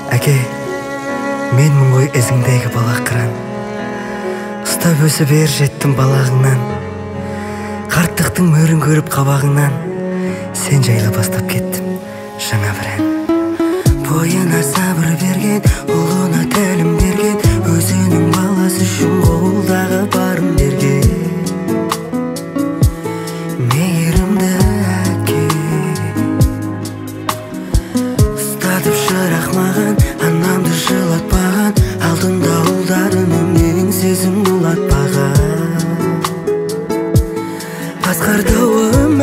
Әке, менмін ғой ізіңдегі бала қыран. Ұстап өсіп ер жеттім балағыңнан. Қарттықтың мөрін көріп қабағыңнан. Сен жайлы бастап кеттім жаңа бір ән. Бойына сабыр берген, ұлына тәлім берген, өзінің баласы үшін қолдағы барын берген. Мейірімді әке, ұстатып шырақ маған, анамды жылатпаған, алдында ұлдарының еңсесін құлатпаған. Асқар тауым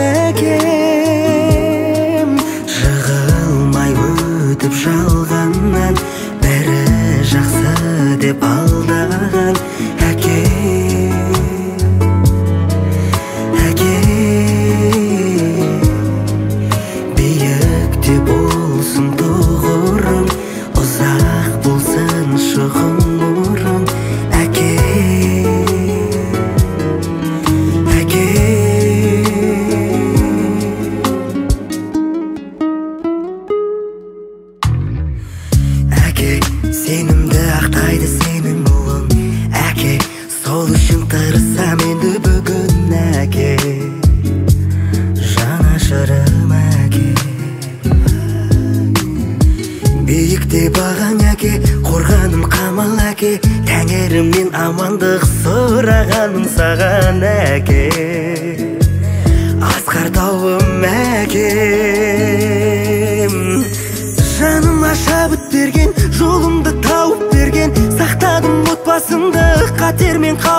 әкем, жығылмай өтіп жалғаннан, бәрі жақсы деп алдаған. Әке, әке, биікте болсын тұғырың, ұзақ болсын шығым нұрың. Әке, әке, әке, сенімді ақтайды сенің ұлың. Әке, сол үшін тырысам енді бүгін. Әке, жанашырым әке, биікте бағаң әке, қорғаным қамал әке, тәңірімнен амандық сұрағаным саған әке. Асқар тауым әкем, жаныма шабыт берген, жолымды тауып берген, сақтадым отбасымды қатермен